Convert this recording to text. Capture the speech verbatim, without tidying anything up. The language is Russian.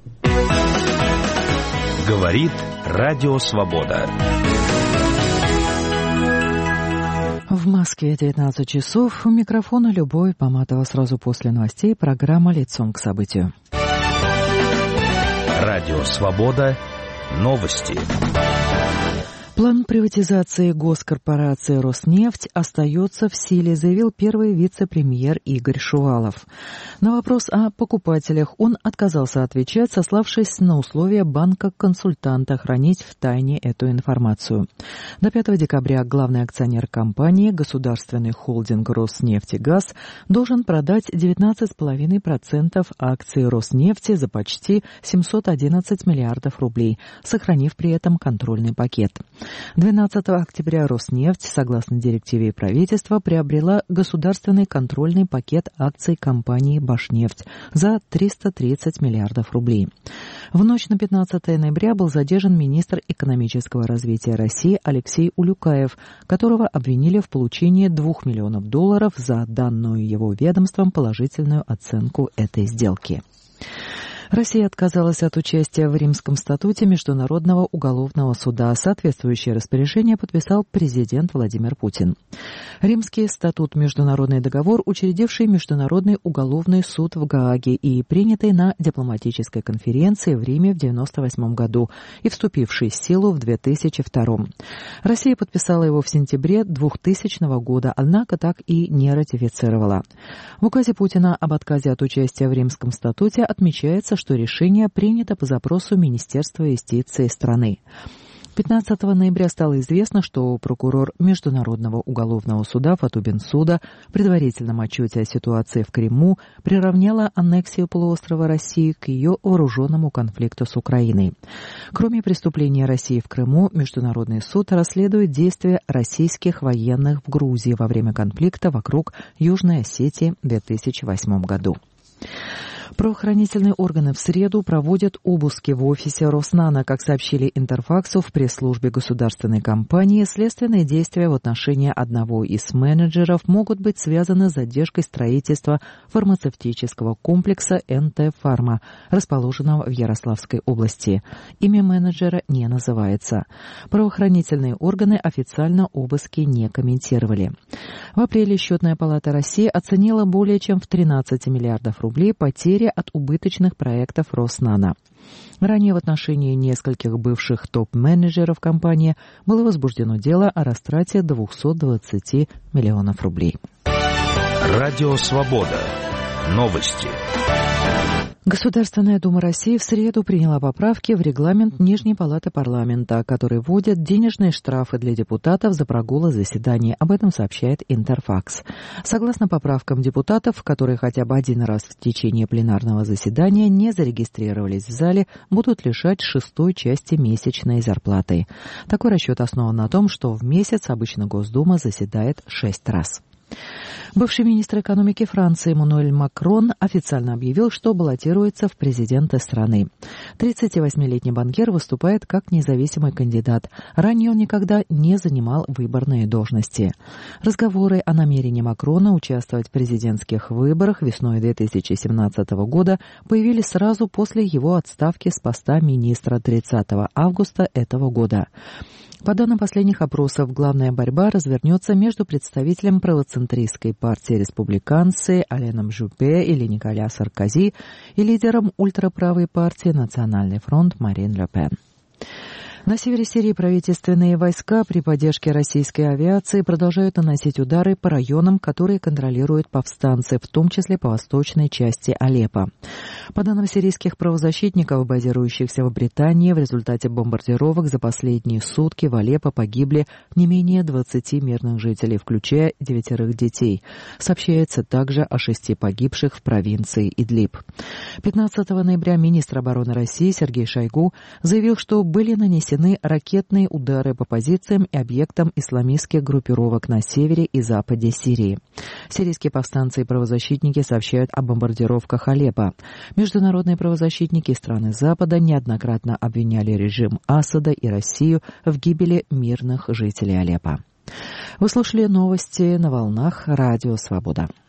Говорит Радио Свобода. В Москве девятнадцать часов. У микрофона Любовь Поматова. Сразу после новостей программа «Лицом к событию». Радио Свобода. Новости. План приватизации госкорпорации «Роснефть» остается в силе, заявил первый вице-премьер Игорь Шувалов. На вопрос о покупателях он отказался отвечать, сославшись на условия банка-консультанта хранить в тайне эту информацию. До пятого декабря главный акционер компании, государственный холдинг «Роснефтегаз», должен продать девятнадцать целых пять десятых процента акций «Роснефти» за почти семьсот одиннадцать миллиардов рублей, сохранив при этом контрольный пакет. двенадцатого октября «Роснефть», согласно директиве правительства, приобрела государственный контрольный пакет акций компании «Башнефть» за триста тридцать миллиардов рублей. В ночь на пятнадцатое ноября был задержан министр экономического развития России Алексей Улюкаев, которого обвинили в получении двух миллионов долларов за данную его ведомством положительную оценку этой сделки. Россия отказалась от участия в Римском статуте Международного уголовного суда. Соответствующее распоряжение подписал президент Владимир Путин. Римский статут – международный договор, учредивший Международный уголовный суд в Гааге и принятый на дипломатической конференции в Риме в девяносто восьмом году и вступивший в силу в две тысячи втором. Россия подписала его в сентябре двухтысячного года, однако так и не ратифицировала. В указе Путина об отказе от участия в Римском статуте отмечается, что решение принято по запросу Министерства юстиции страны. пятнадцатого ноября стало известно, что прокурор Международного уголовного суда Фату Бенсуда в предварительном отчете о ситуации в Крыму приравняла аннексию полуострова России к ее вооруженному конфликту с Украиной. Кроме преступления России в Крыму, Международный суд расследует действия российских военных в Грузии во время конфликта вокруг Южной Осетии в две тысячи восьмом году. Правоохранительные органы в среду проводят обыски в офисе Роснана. Как сообщили Интерфаксу в пресс-службе государственной компании, следственные действия в отношении одного из менеджеров могут быть связаны с задержкой строительства фармацевтического комплекса эн тэ Фарма, расположенного в Ярославской области. Имя менеджера не называется. Правоохранительные органы официально обыски не комментировали. В апреле Счетная палата России оценила более чем в тринадцать миллиардов рублей потери от убыточных проектов Роснана. Ранее в отношении нескольких бывших топ-менеджеров компании было возбуждено дело о растрате двухсот двадцати миллионов рублей. Радио Свобода. Новости. Государственная дума России в среду приняла поправки в регламент Нижней палаты парламента, который вводит денежные штрафы для депутатов за прогулы заседаний. Об этом сообщает Интерфакс. Согласно поправкам, депутатов, которые хотя бы один раз в течение пленарного заседания не зарегистрировались в зале, будут лишать шестой части месячной зарплаты. Такой расчет основан на том, что в месяц обычно Госдума заседает шесть раз. Бывший министр экономики Франции Эммануэль Макрон официально объявил, что баллотируется в президенты страны. тридцативосьмилетний банкир выступает как независимый кандидат. Ранее он никогда не занимал выборные должности. Разговоры о намерении Макрона участвовать в президентских выборах весной две тысячи семнадцатого года появились сразу после его отставки с поста министра тридцатого августа этого года. По данным последних опросов, главная борьба развернется между представителем правоцентристской партии республиканцы Аленом Жюпе или Николя Саркози и лидером ультраправой партии Национальный фронт Марин Ле Пен. На севере Сирии правительственные войска при поддержке российской авиации продолжают наносить удары по районам, которые контролируют повстанцы, в том числе по восточной части Алеппо. По данным сирийских правозащитников, базирующихся в Британии, в результате бомбардировок за последние сутки в Алеппо погибли не менее двадцати мирных жителей, включая девятерых детей. Сообщается также о шести погибших в провинции Идлиб. пятнадцатого ноября министр обороны России Сергей Шойгу заявил, что были нанесены ракетные удары по позициям и объектам исламистских группировок на севере и западе Сирии. Сирийские повстанцы и правозащитники сообщают о бомбардировках Алеппо. Международные правозащитники и страны Запада неоднократно обвиняли режим Асада и Россию в гибели мирных жителей Алеппо. Вы слушали новости на волнах Радио Свобода.